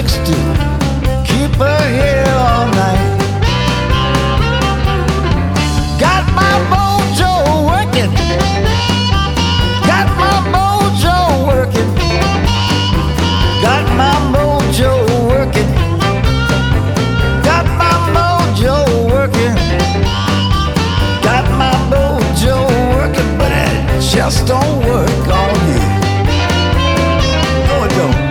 tricks to keep her here all night. Got my mojo working. Got my mojo working. Got my mojo working. Got my mojo working. Got my mojo working, but it just don't work on you. No, it don't.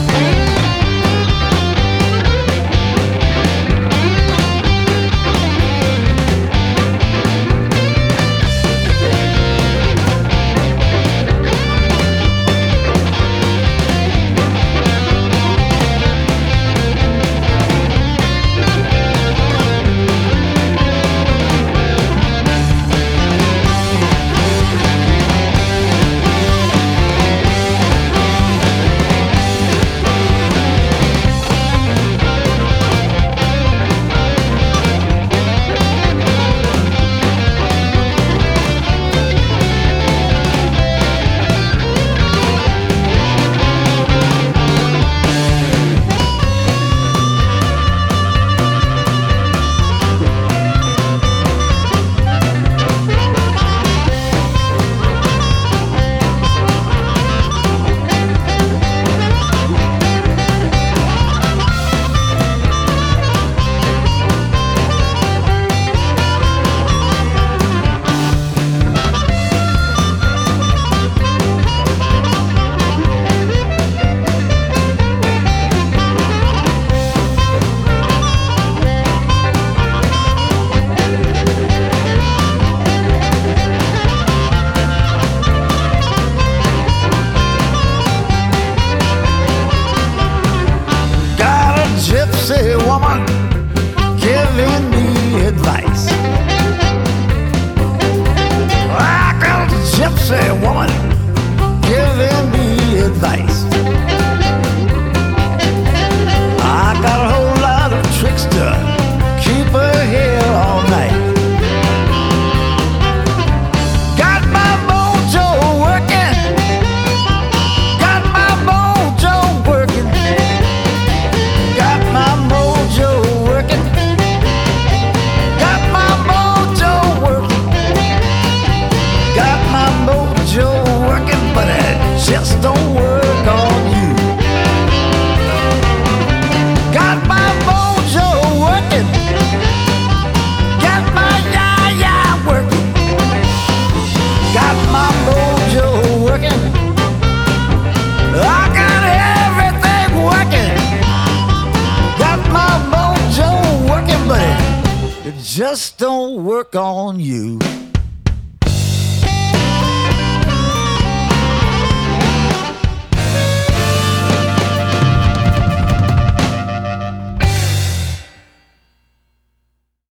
Gypsy woman giving me advice. I got a gypsy woman giving me advice. I got a whole lot of tricks to keep her here all night. Got my mojo working. Got my mojo working. Got my mojo working. Got my mojo working. Got my mojo working, but it just don't work on you. Got my mojo working. Got my ya-ya working. Got my mojo working. I got everything working. Got my mojo working, but it just don't work on you.